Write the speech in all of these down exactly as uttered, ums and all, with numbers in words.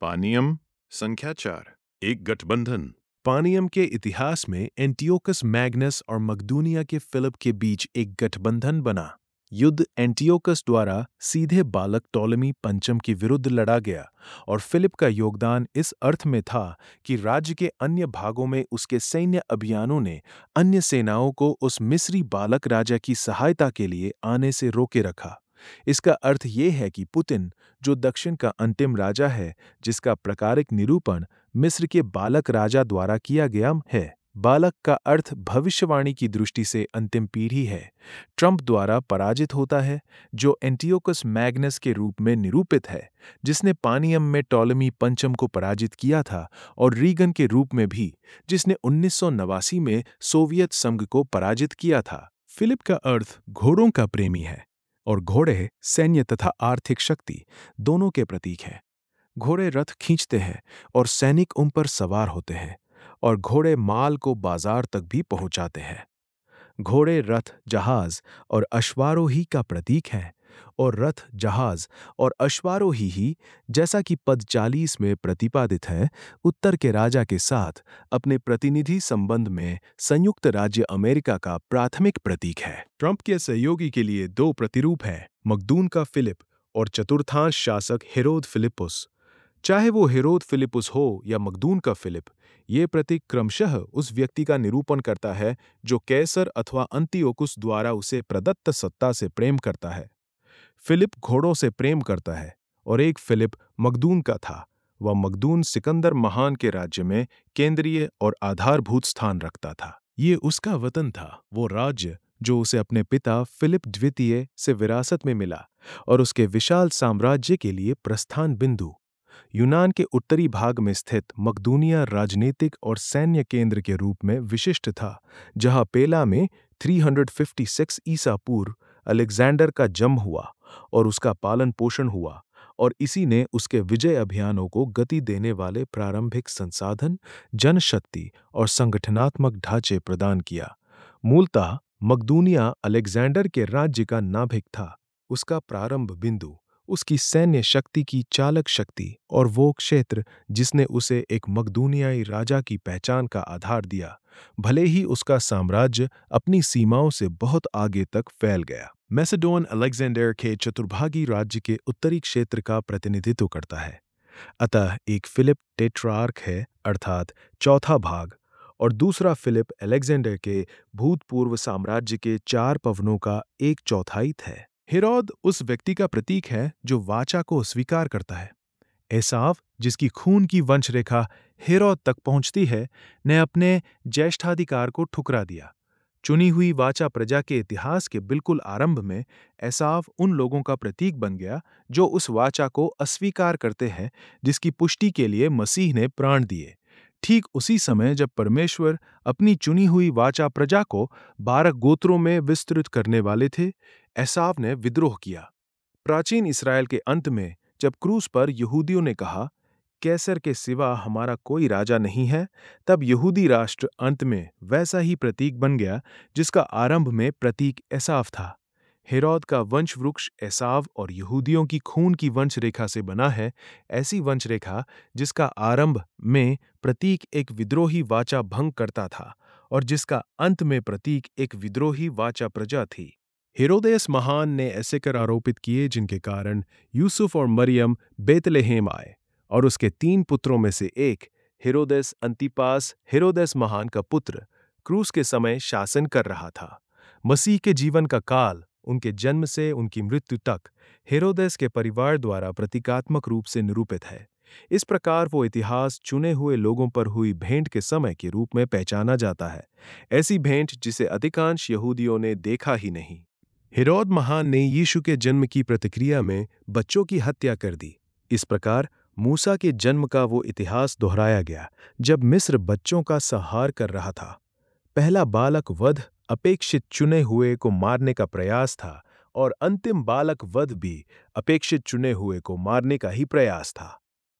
पानियम संख्या चार, एक गठबंधन। पानियम के इतिहास में एंटियोकस मैग्नस और मकदूनिया के फिलिप के बीच एक गठबंधन बना। युद्ध एंटियोकस द्वारा सीधे बालक टॉलेमी पंचम के विरुद्ध लड़ा गया और फिलिप का योगदान इस अर्थ में था कि राज्य के अन्य भागों में उसके सैन्य अभियानों ने अन्य सेनाओं को उस मिस्री बालक राजा की सहायता के लिए आने से रोके रखा। इसका अर्थ ये है कि पुतिन, जो दक्षिण का अंतिम राजा है, जिसका प्रकारिक निरूपण मिस्र के बालक राजा द्वारा किया गया है। बालक का अर्थ भविष्यवाणी की दृष्टि से अंतिम पीढ़ी है। ट्रंप द्वारा पराजित होता है, जो एंटियोकस मैग्नस के रूप में निरूपित है, जिसने पानियम में टॉलेमी पंचम को पराजित किया था, और रीगन के रूप में भी, जिसने उन्नीस सौ नवासी में सोवियत संघ को पराजित किया था। फिलिप का अर्थ घोड़ों का प्रेमी है, और घोड़े सैन्य तथा आर्थिक शक्ति दोनों के प्रतीक हैं। घोड़े रथ खींचते हैं और सैनिक उन पर सवार होते हैं, और घोड़े माल को बाजार तक भी पहुंचाते हैं। घोड़े रथ, जहाज और अश्वारोही का प्रतीक हैं, और रथ, जहाज और अश्वारोही ही, जैसा कि पद चालीस में प्रतिपादित है, उत्तर के राजा के साथ अपने प्रतिनिधि संबंध में संयुक्त राज्य अमेरिका का प्राथमिक प्रतीक है। ट्रंप के सहयोगी के लिए दो प्रतिरूप हैं, मकदून का फिलिप और चतुर्थांश शासक हेरोद फिलिपुस। चाहे वो हेरोद फिलिपुस हो या मकदून का फिलिप, ये प्रतीक क्रमशः उस व्यक्ति का निरूपण करता है जो कैसर अथवा अंतियोकुस द्वारा उसे प्रदत्त सत्ता से प्रेम करता है। फिलिप घोड़ों से प्रेम करता है, और एक फिलिप मकदून का था। वह मकदून सिकंदर महान के राज्य में केंद्रीय और आधारभूत स्थान रखता था। ये उसका वतन था, वो राज्य जो उसे अपने पिता फिलिप द्वितीय से विरासत में मिला, और उसके विशाल साम्राज्य के लिए प्रस्थान बिंदु। यूनान के उत्तरी भाग में स्थित मकदूनिया राजनीतिक और सैन्य केंद्र के रूप में विशिष्ट था, जहां पेला में तीन सौ छप्पन ईसा पूर्व अलेक्जेंडर का जन्म हुआ और उसका पालन पोषण हुआ, और इसी ने उसके विजय अभियानों को गति देने वाले प्रारंभिक संसाधन, जनशक्ति और संगठनात्मक ढांचे प्रदान किया। मूलतः मकदूनिया अलेक्जेंडर के राज्य का नाभिक था, उसका प्रारंभ बिंदु, उसकी सैन्य शक्ति की चालक शक्ति, और वो क्षेत्र जिसने उसे एक मकदूनियाई राजा की पहचान का आधार दिया, भले ही उसका साम्राज्य अपनी सीमाओं से बहुत आगे तक फैल गया। मैसेडोन अलेक्जेंडर के चतुर्भागी राज्य के उत्तरी क्षेत्र का प्रतिनिधित्व करता है। अतः एक फिलिप टेट्रार्क है, अर्थात चौथा भाग, और दूसरा फिलिप अलेक्जेंडर के भूतपूर्व साम्राज्य के चार पवनों का एक चौथाई है। हेरोद उस व्यक्ति का प्रतीक है जो वाचा को स्वीकार करता है। एसाव, जिसकी खून की वंशरेखा हेरोद तक पहुंचती है, ने अपने ज्येष्ठाधिकार को ठुकरा दिया। चुनी हुई वाचा प्रजा के इतिहास के बिल्कुल आरंभ में एसाव उन लोगों का प्रतीक बन गया जो उस वाचा को अस्वीकार करते हैं जिसकी पुष्टि के लिए मसीह ने प्राण दिए। ठीक उसी समय जब परमेश्वर अपनी चुनी हुई वाचा प्रजा को बारह गोत्रों में विस्तृत करने वाले थे, एसाव ने विद्रोह किया। प्राचीन इस्राएल के अंत में जब क्रूस पर यहूदियों ने कहा, कैसर के सिवा हमारा कोई राजा नहीं है, तब यहूदी राष्ट्र अंत में वैसा ही प्रतीक बन गया जिसका आरंभ में प्रतीक एसाव था। हेरोद का वंश वृक्ष एसाव और यहूदियों की खून की वंश रेखा से बना है, ऐसी वंश रेखा जिसका आरंभ में प्रतीक एक विद्रोही वाचा भंग करता था और जिसका अंत में प्रतीक एक विद्रोही वाचा प्रजा थी। हेरोदेस महान ने ऐसे कर आरोपित किए जिनके कारण यूसुफ और मरियम बेतलेहेम आए, और उसके तीन पुत्रों में से एक, हेरोदेस अंतिपास, हेरोदेस महान का पुत्र, क्रूस के समय शासन कर रहा था। मसीह के जीवन का काल, उनके जन्म से उनकी मृत्यु तक, हेरोदेस के परिवार द्वारा प्रतीकात्मक रूप से निरूपित है। इस प्रकार वो इतिहास चुने हुए लोगों पर हुई भेंट के समय के रूप में पहचाना जाता है, ऐसी भेंट जिसे अधिकांश यहूदियों ने देखा ही नहीं। हेरोद महान ने यीशु के जन्म की प्रतिक्रिया में बच्चों की हत्या कर दी। इस प्रकार मूसा के जन्म का वो इतिहास दोहराया गया जब मिस्र बच्चों का संहार कर रहा था। पहला बालक वध अपेक्षित चुने हुए को मारने का प्रयास था, और अंतिम बालक वध भी अपेक्षित चुने हुए को मारने का ही प्रयास था।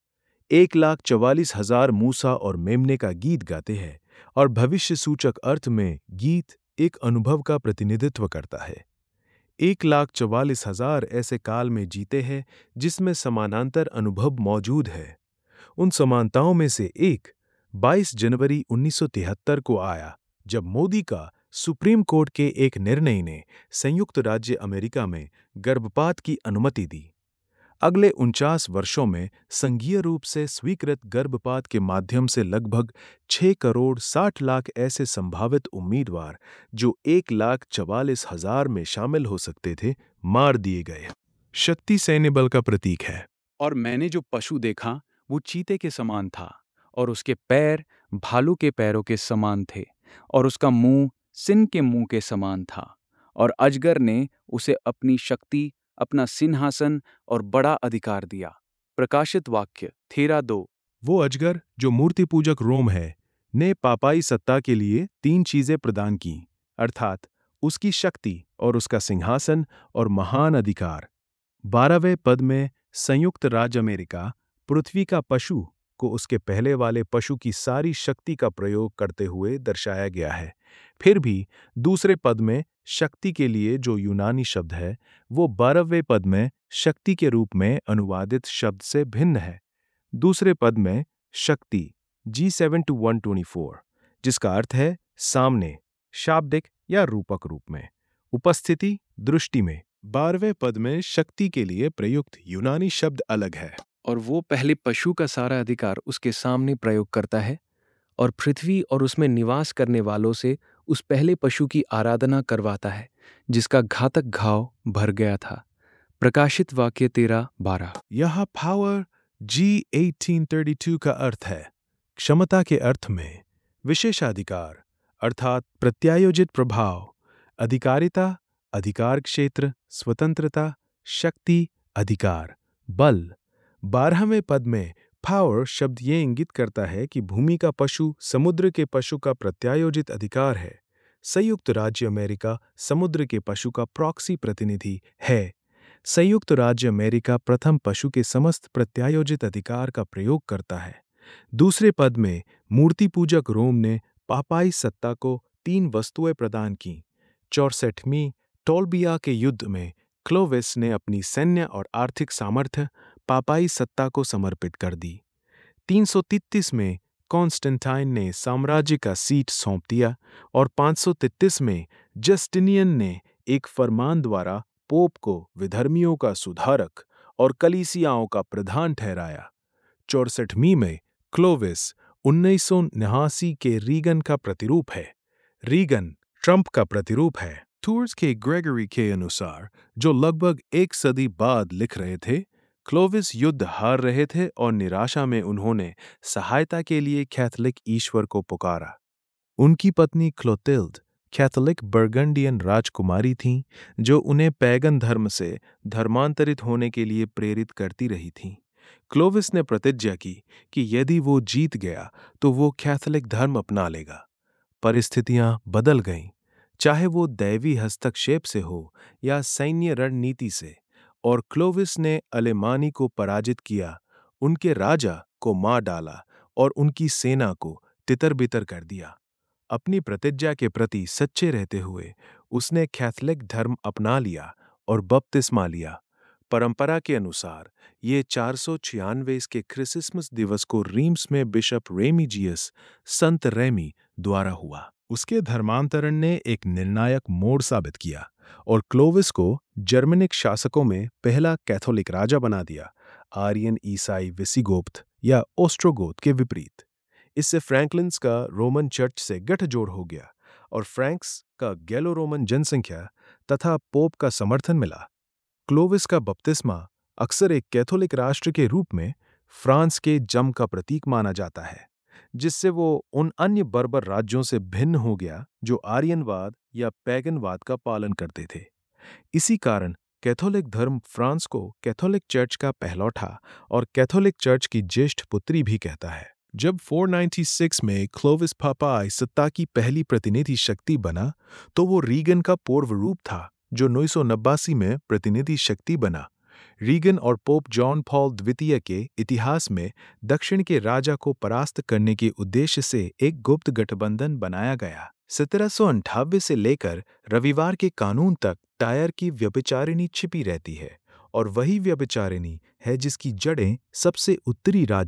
एक लाख चवालीस हजार मूसा और मेमने का गीत गाते हैं, और भविष्य सूचक अर्थ में गीत एक अनुभव का प्रतिनिधित्व करता है। एक लाख चवालीस हजार ऐसे काल में जीते हैं जिसमें समानांतर अनुभव मौजूद है। उन समानताओं में से एक बाईस जनवरी उन्नीस सौ तिहत्तर को आया, जब मोदी का सुप्रीम कोर्ट के एक निर्णय ने संयुक्त राज्य अमेरिका में गर्भपात की अनुमति दी। अगले उनचास वर्षों में संघीय रूप से स्वीकृत गर्भपात के माध्यम से लगभग छह करोड़ साठ लाख ऐसे संभावित उम्मीदवार, जो एक लाख चवालीस हजार में शामिल हो सकते थे, मार दिए गए। शक्ति सैन्य बल का प्रतीक है। और मैंने जो पशु देखा वो चीते के समान था, और उसके पैर भालू के पैरों के समान थे, और उसका मुंह सिंह के मुंह के समान था। और अजगर ने उसे अपनी शक्ति, अपना सिंहासन और बड़ा अधिकार दिया। प्रकाशित वाक्य तेरह दो। वो अजगर, जो मूर्ति पूजक रोम है, ने पापाई सत्ता के लिए तीन चीजें प्रदान की, अर्थात उसकी शक्ति और उसका सिंहासन और महान अधिकार। बारहवें पद में संयुक्त राज्य अमेरिका पृथ्वी का पशु को उसके पहले वाले पशु की सारी शक्ति का प्रयोग करते हुए दर्शाया गया है। फिर भी दूसरे पद में शक्ति के लिए जो यूनानी शब्द है, वो बारहवें पद में शक्ति के रूप में अनुवादित शब्द से भिन्न है। दूसरे पद में शक्ति जी seven two one twenty four, जिसका अर्थ है सामने, शाब्दिक या रूपक रूप में, उपस्थिति, दृष्टि में। बारहवें पद में शक्ति के लिए प्रयुक्त यूनानी शब्द अलग है। और वो पहले पशु का सारा अधिकार उसके सामने प्रयोग करता है और पृथ्वी और उसमें निवास करने वालों से उस पहले पशु की आराधना करवाता है, जिसका घातक घाव भर गया था। प्रकाशित वाक्य तेरह बारह। यह पावर जी अठारह सौ बत्तीस का अर्थ है क्षमता के अर्थ में, विशेषाधिकार अर्थात प्रत्यायोजित प्रभाव, अधिकारिता, अधिकार क्षेत्र, स्वतंत्रता, शक्ति, अधिकार, बल। बारहवें पद में पावर शब्द ये इंगित करता है कि भूमि का पशु समुद्र के पशु का प्रत्यायोजित अधिकार है। संयुक्त राज्य अमेरिका समुद्र के पशु का प्रॉक्सी प्रतिनिधि है। संयुक्त राज्य अमेरिका प्रथम पशु के समस्त प्रत्यायोजित अधिकार का प्रयोग करता है। दूसरे पद में मूर्ति पूजक रोम ने पापाई सत्ता को तीन वस्तुएं प्रदान की। चौसठवीं टोलबिया के युद्ध में क्लोविस ने अपनी सैन्य और आर्थिक सामर्थ्य पापाई सत्ता को समर्पित कर दी। तीन सौ तैंतीस में कॉन्स्टेंटाइन ने साम्राज्य का सीट सौंप दिया और पाँच सौ तैंतीस में जस्टिनियन ने एक फरमान द्वारा पोप को विधर्मियों का सुधारक और कलीसियाओं का प्रधान ठहराया। चौसठवीं में क्लोविस उन्नीस सौ उनासी के रीगन का प्रतिरूप है। रीगन ट्रंप का प्रतिरूप है। टूर्स के ग्रेगरी के अनुसार, जो लगभग एक सदी बाद लिख रहे थे, क्लोविस युद्ध हार रहे थे और निराशा में उन्होंने सहायता के लिए कैथोलिक ईश्वर को पुकारा। उनकी पत्नी क्लोतिल्ड कैथोलिक बर्गंडियन राजकुमारी थीं, जो उन्हें पैगन धर्म से धर्मांतरित होने के लिए प्रेरित करती रही थीं। क्लोविस ने प्रतिज्ञा की कि यदि वो जीत गया तो वो कैथोलिक धर्म अपना लेगा। परिस्थितियां बदल गईं, चाहे वो दैवी हस्तक्षेप से हो या सैन्य रणनीति से, और क्लोविस ने अलेमानी को पराजित किया, उनके राजा को मार डाला और उनकी सेना को तितर-बितर कर दिया। अपनी प्रतिज्ञा के प्रति सच्चे रहते हुए उसने कैथोलिक धर्म अपना लिया और बपतिस्मा लिया। परंपरा के अनुसार ये चार सौ छियानवे के क्रिसमस दिवस को रीम्स में बिशप रेमीजियस संत रेमी द्वारा हुआ। उसके धर्मांतरण ने एक निर्णायक मोड़ साबित किया और क्लोविस को जर्मनिक शासकों में पहला कैथोलिक राजा बना दिया, आर्यन ईसाई विसिगोथ या ओस्ट्रोगोथ के विपरीत। इससे फ्रैंकलिन्स का रोमन चर्च से गठजोड़ हो गया और फ्रैंक्स का गैलो रोमन जनसंख्या तथा पोप का समर्थन मिला। क्लोविस का बपतिस्मा अक्सर एक कैथोलिक राष्ट्र के रूप में फ्रांस के जम का प्रतीक माना जाता है, जिससे वो उन अन्य बर्बर राज्यों से भिन्न हो गया जो आर्यनवाद या पैगनवाद का पालन करते थे। इसी कारण कैथोलिक धर्म फ्रांस को कैथोलिक चर्च का पहलौठा और कैथोलिक चर्च की ज्येष्ठ पुत्री भी कहता है। जब चार सौ छियानवे में क्लोविस पापाई सत्ता की पहली प्रतिनिधि शक्ति बना, तो वो रीगन का पूर्व रूप था, जो नौ सौ नब्बासी में प्रतिनिधि शक्ति बना। रीगन और पोप जॉन पॉल द्वितीय के इतिहास में दक्षिण के राजा को परास्त करने के उद्देश्य से एक गुप्त गठबंधन बनाया गया। सत्रह सौ अंठानवे से लेकर रविवार के कानून तक टायर की व्यभिचारिणी छिपी रहती है, और वही व्यभिचारिणी है जिसकी जड़ें सबसे उत्तरी राज्य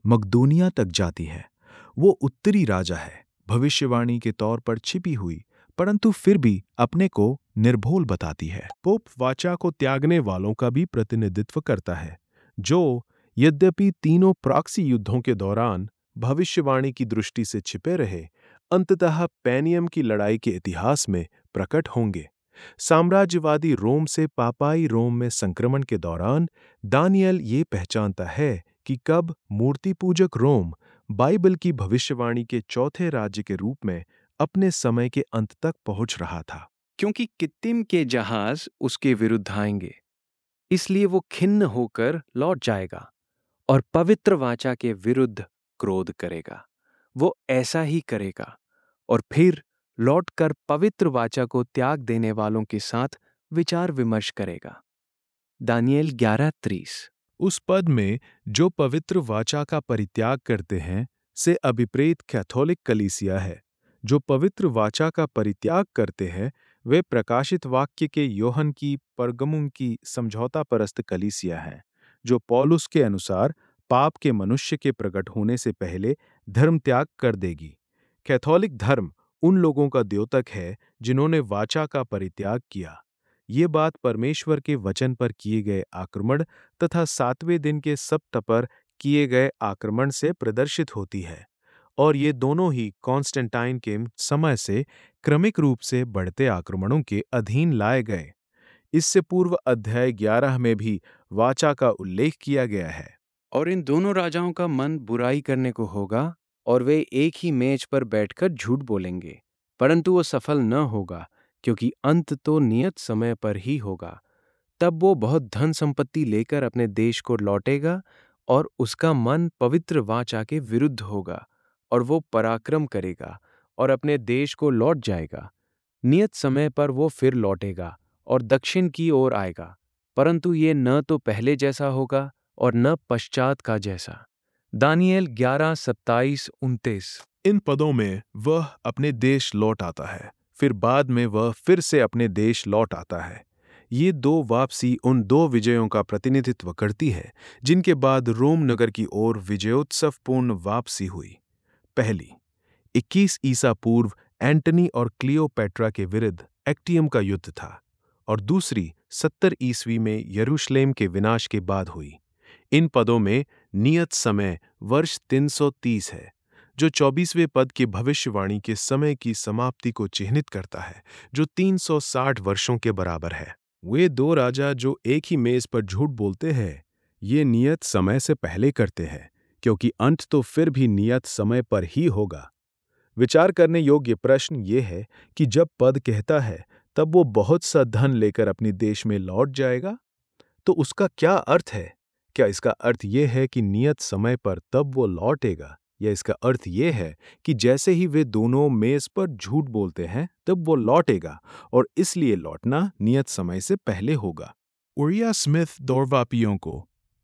मकदूनिया तक जाती है। वो उत्तरी राजा है, भविष्यवाणी के तौर पर छिपी हुई, परंतु फिर भी अपने को निर्भोल बताती है। पोप वाचा को त्यागने वालों का भी प्रतिनिधित्व करता है, जो यद्यपि तीनों प्रॉक्सी युद्धों के दौरान भविष्यवाणी की दृष्टि से छिपे रहे, अंततः पैनियम की लड़ाई के इतिहास में प्रकट होंगे। साम्राज्यवादी रोम से पापाई रोम में संक्रमण के दौरान दानियल ये पहचानता है कि कब मूर्ति पूजक रोम बाइबल की भविष्यवाणी के चौथे राज्य के रूप में अपने समय के अंत तक पहुंच रहा था। क्योंकि कित्तिम के जहाज उसके विरुद्ध आएंगे, इसलिए वो खिन्न होकर लौट जाएगा और पवित्र वाचा के विरुद्ध क्रोध करेगा। वो ऐसा ही करेगा और फिर लौटकर पवित्र वाचा को त्याग देने वालों के साथ विचार विमर्श करेगा। दानियल ग्यारह तीस। उस पद में जो पवित्र वाचा का परित्याग करते हैं से अभिप्रेत कैथोलिक कलीसिया है। जो पवित्र वाचा का परित्याग करते हैं वे प्रकाशित वाक्य के योहन की परगमुम की समझौता परस्त कलीसिया है, जो पौलुस के अनुसार पाप के मनुष्य के प्रकट होने से पहले धर्म त्याग कर देगी। कैथोलिक धर्म उन लोगों का द्योतक है जिन्होंने वाचा का परित्याग किया। ये बात परमेश्वर के वचन पर किए गए आक्रमण तथा सातवें दिन के सप्त पर किए गए आक्रमण से प्रदर्शित होती है, और ये दोनों ही कॉन्स्टेंटाइन के समय से क्रमिक रूप से बढ़ते आक्रमणों के अधीन लाए गए। इससे पूर्व अध्याय ग्यारह में भी वाचा का उल्लेख किया गया है। और इन दोनों राजाओं का मन बुराई करने को होगा और वे एक ही मेज पर बैठकर झूठ बोलेंगे, परंतु वो सफल न होगा, क्योंकि अंत तो नियत समय पर ही होगा। तब वो बहुत धन संपत्ति लेकर अपने देश को लौटेगा और उसका मन पवित्र वाचा के विरुद्ध होगा और वो पराक्रम करेगा और अपने देश को लौट जाएगा। नियत समय पर वो फिर लौटेगा और दक्षिण की ओर आएगा, परंतु ये न तो पहले जैसा होगा और न पश्चात का जैसा। दानियल ग्यारह सत्ताईस उनतीस। इन पदों में वह अपने देश लौट आता है, फिर बाद में वह फिर से अपने देश लौट आता है। ये दो वापसी उन दो विजयों का प्रतिनिधित्व करती है जिनके बाद रोम नगर की ओर विजयोत्सवपूर्ण वापसी हुई। पहली, इक्कीस ईसा पूर्व एंटनी और क्लियोपेट्रा के विरुद्ध एक्टियम का युद्ध था, और दूसरी सत्तर ईस्वी में यरूशलेम के विनाश के बाद हुई। इन पदों में नियत समय वर्ष तीन सौ तीस है, जो चौबीसवें पद की भविष्यवाणी के समय की समाप्ति को चिह्नित करता है, जो तीन सौ साठ वर्षों के बराबर है। वे दो राजा जो एक ही मेज पर झूठ बोलते हैं, ये नियत समय से पहले करते हैं, क्योंकि अंत तो फिर भी नियत समय पर ही होगा। विचार करने योग्य प्रश्न ये है कि जब पद कहता है तब वो बहुत सा धन लेकर अपने देश में लौट जाएगा, तो उसका क्या अर्थ है? क्या इसका अर्थ ये है कि नियत समय पर तब वो लौटेगा, या इसका अर्थ ये है कि जैसे ही वे दोनों मेज पर झूठ बोलते हैं तब वो लौटेगा, और इसलिए लौटना नियत समय से पहले होगा? उरिया स्मिथ दौरवापियों को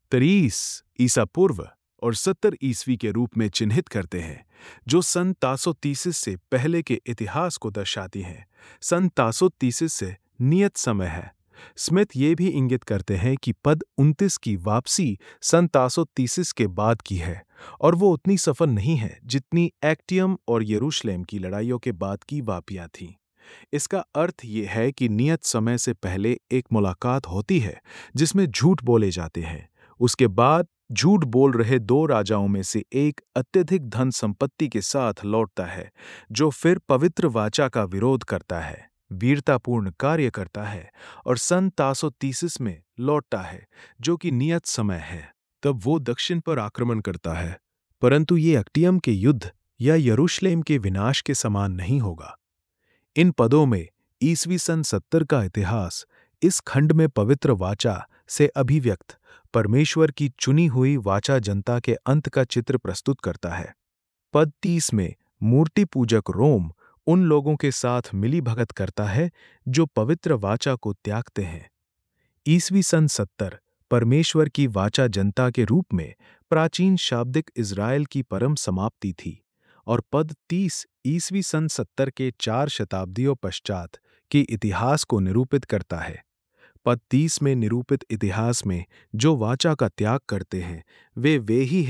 तीस ईसा पूर्व और सत्तर ईस्वी के रूप में चिन्हित करते हैं, जो सन तासो तीसिस से पहले के इतिहास को दर्शाती हैं। सन तासो तीसिस से नियत समय है। स्मिथ ये भी इंगित करते हैं कि पद उनतीस की वापसी सन तासो तीसिस के बाद की है, और वो उतनी सफल नहीं है जितनी एक्टियम और यरूशलेम की लड़ाइयों के बाद की वापियां थीं। इसका अर्थ ये है कि नियत समय से पहले एक मुलाकात होती है जिसमें झूठ बोले जाते हैं। उसके बाद झूठ बोल रहे दो राजाओं में से एक अत्यधिक धन संपत्ति के साथ लौटता है, जो फिर पवित्र वाचा का विरोध करता है, वीरतापूर्ण कार्य करता है और सन तासो तीसिस में लौटता है, जो कि नियत समय है। तब वो दक्षिण पर आक्रमण करता है, परंतु ये एक्टियम के युद्ध या यरूशलेम के विनाश के समान नहीं होगा। इन पदों में ईसवी सन सत्तर का इतिहास इस खंड में पवित्र वाचा से अभिव्यक्त परमेश्वर की चुनी हुई वाचा जनता के अंत का चित्र प्रस्तुत करता है। पद तीस में मूर्ति पूजक रोम उन लोगों के साथ मिली भगत करता है जो पवित्र वाचा को त्यागते हैं। ईसवी सन सत्तर परमेश्वर की वाचा जनता के रूप में प्राचीन शाब्दिक इज़राइल की परम समाप्ति थी, और पद तीस ईसवी सन सत्तर के चार शताब्दियों पश्चात के इतिहास को निरूपित करता है। पद तीस में निरूपित इतिहास में जो वाचा का त्याग करते हैं वे वे ही हैं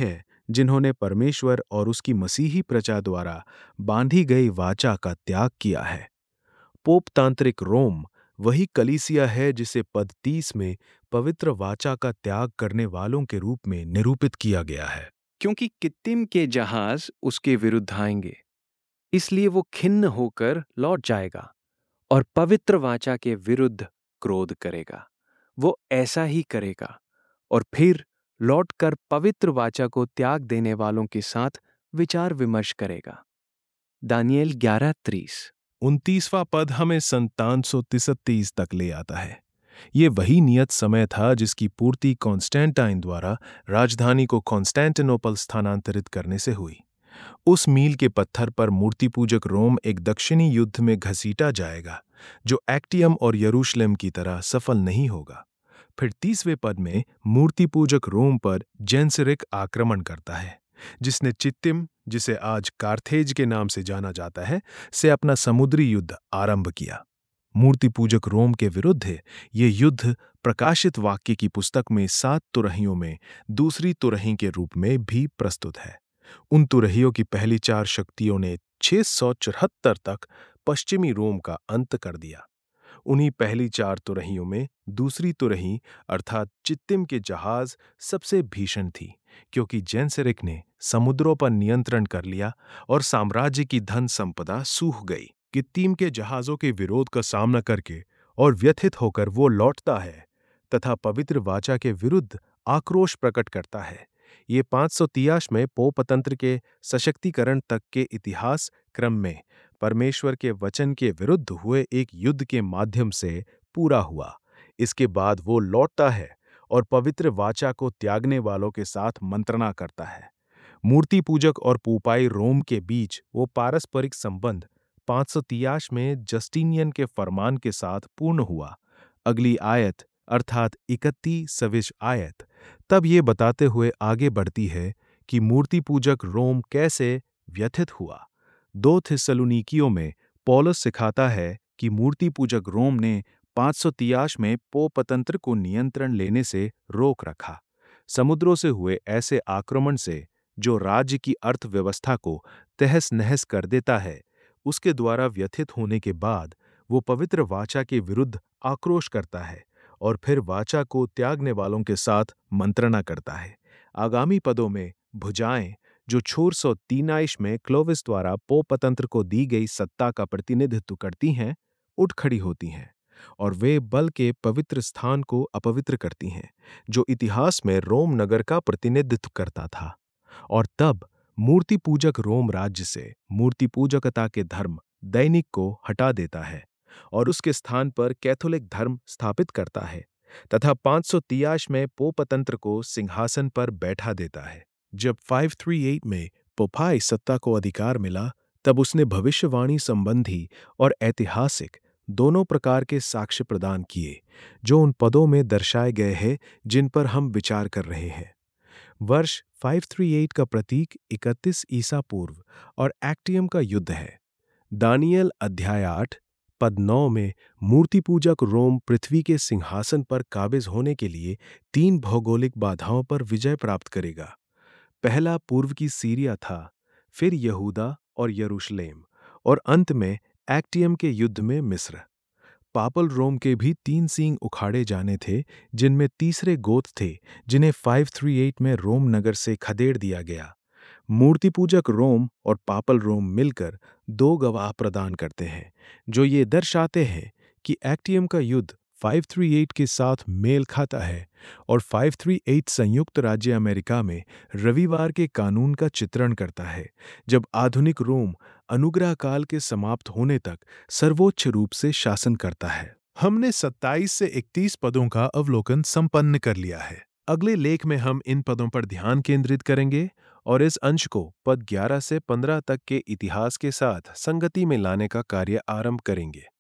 जिन्होंने परमेश्वर और उसकी मसीही प्रजा द्वारा बांधी गई वाचा का त्याग किया है। पोप तांत्रिक रोम वही कलीसिया है जिसे पद तीस में पवित्र वाचा का त्याग करने वालों के रूप में निरूपित किया गया है। क्योंकि कित्तिम के जहाज उसके विरुद्ध आएंगे, इसलिए वो खिन्न होकर लौट जाएगा और पवित्र वाचा के विरुद्ध क्रोध करेगा। वो ऐसा ही करेगा और फिर लौटकर पवित्र वाचा को त्याग देने वालों के साथ विचार विमर्श करेगा। दानियेल ग्यारह तीस। उनतीसवां पद हमें संतान सौ तीस तक ले आता है। ये वही नियत समय था जिसकी पूर्ति कॉन्स्टेंटाइन द्वारा राजधानी को कॉन्स्टेंटिनोपल स्थानांतरित करने से हुई। उस मील के पत्थर पर मूर्ति पूजक रोम एक दक्षिणी युद्ध में घसीटा जाएगा, जो एक्टियम और यरूशलेम की तरह सफल नहीं होगा। फिर तीसवें पद में मूर्ति पूजक रोम पर जेंसरिक आक्रमण करता है, जिसने चित्तिम, जिसे आज कार्थेज के नाम से जाना जाता है, से अपना समुद्री युद्ध आरंभ किया। मूर्ति पूजक रोम के विरुद्ध है ये युद्ध प्रकाशित वाक्य की पुस्तक में सात तुरहियों में दूसरी तुरही के रूप में भी प्रस्तुत है। उन तुरहियों की पहली चार शक्तियों ने छह सौ चौहत्तर तक पश्चिमी रोम का अंत कर दिया। उन्हीं पहली चार तुरहियों में दूसरी तुरही अर्थात चित्तिम के जहाज सबसे भीषण थी, क्योंकि जेंसरिक ने समुद्रों पर नियंत्रण कर लिया और साम्राज्य की धन संपदा सूख गई। कित्तिम के जहाजों के विरोध का सामना करके और व्यथित होकर वो लौटता है तथा पवित्र वाचा के विरुद्ध आक्रोश प्रकट करता है। ये पाँच सौ तियाश में पोपतंत्र के सशक्तिकरण तक के इतिहास क्रम में परमेश्वर के वचन के विरुद्ध हुए एक युद्ध के माध्यम से पूरा हुआ। इसके बाद वो लौटता है और पवित्र वाचा को त्यागने वालों के साथ मंत्रणा करता है। मूर्ति पूजक और पूपाई रोम के बीच वो पारस्परिक संबंध पाँच सौ तियाश में जस्टिनियन के फरमान के साथ पूर्ण हुआ। अगली आयत अर्थात इकतीसवीं आयत तब ये बताते हुए आगे बढ़ती है कि मूर्ति पूजक रोम कैसे व्यथित हुआ। दो थिस्सलुनीकियों में पौलुस सिखाता है कि मूर्ति पूजक रोम ने पाँच सौ तियाश में पोपतंत्र को नियंत्रण लेने से रोक रखा। समुद्रों से हुए ऐसे आक्रमण से जो राज्य की अर्थव्यवस्था को तहस नहस कर देता है, उसके द्वारा व्यथित होने के बाद वो पवित्र वाचा के विरुद्ध आक्रोश करता है और फिर वाचा को त्यागने वालों के साथ मंत्रणा करता है। आगामी पदों में भुजाएं, जो छोर सौ तीनाइश में क्लोविस द्वारा पोपतंत्र को दी गई सत्ता का प्रतिनिधित्व करती हैं, उठ खड़ी होती हैं और वे बल के पवित्र स्थान को अपवित्र करती हैं, जो इतिहास में रोम नगर का प्रतिनिधित्व करता था। और तब मूर्ति पूजक रोम राज्य से मूर्ति पूजकता के धर्म दैनिक को हटा देता है और उसके स्थान पर कैथोलिक धर्म स्थापित करता है तथा पाँच सौ तियाश में पोपतंत्र को सिंहासन पर बैठा देता है। जब पाँच सौ अड़तीस में पोपाई सत्ता को अधिकार मिला, तब उसने भविष्यवाणी संबंधी और ऐतिहासिक दोनों प्रकार के साक्ष्य प्रदान किए, जो उन पदों में दर्शाए गए हैं जिन पर हम विचार कर रहे हैं। वर्ष पाँच सौ अड़तीस का प्रतीक इकतीस ईसा पूर्व और एक्टियम का युद्ध है। दानियेल अध्याय आठ पद नौ में मूर्ति पूजक रोम पृथ्वी के सिंहासन पर काबिज होने के लिए तीन भौगोलिक बाधाओं पर विजय प्राप्त करेगा। पहला पूर्व की सीरिया था, फिर यहूदा और यरूशलेम, और अंत में एक्टियम के युद्ध में मिस्र। पापल रोम के भी तीन सींग उखाड़े जाने थे, जिनमें तीसरे गोत थे जिन्हें पाँच सौ अड़तीस में रोम नगर से खदेड़ दिया गया। मूर्ति पूजक रोम और पापल रोम मिलकर दो गवाह प्रदान करते हैं, जो ये दर्शाते हैं कि एक्टियम का युद्ध पाँच सौ अड़तीस के साथ मेल खाता है और पाँच सौ अड़तीस संयुक्त राज्य अमेरिका में रविवार के कानून का चित्रण करता है, जब आधुनिक रोम अनुग्रह काल के समाप्त होने तक सर्वोच्च रूप से शासन करता है। हमने सत्ताईस से इकतीस पदों का अवलोकन संपन्न कर लिया है। अगले लेख में हम इन पदों पर ध्यान केंद्रित करेंगे और इस अंश को पद ग्यारह से पंद्रह तक के इतिहास के साथ संगति में लाने का कार्य आरंभ करेंगे।